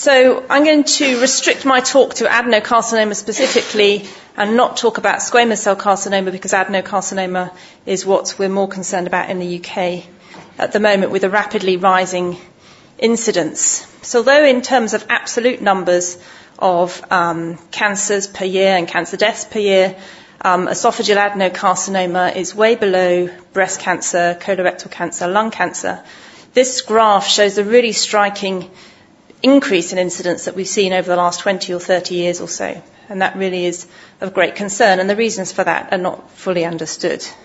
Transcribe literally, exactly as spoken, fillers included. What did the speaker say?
So I'm going to restrict my talk to adenocarcinoma specifically and not talk about squamous cell carcinoma, because adenocarcinoma is what we're more concerned about in the U K at the moment, with a rapidly rising incidence. So although in terms of absolute numbers of um, cancers per year and cancer deaths per year, um, esophageal adenocarcinoma is way below breast cancer, colorectal cancer, lung cancer, this graph shows a really striking increase in incidence that we've seen over the last twenty or thirty years or so. And that really is of great concern, and the reasons for that are not fully understood.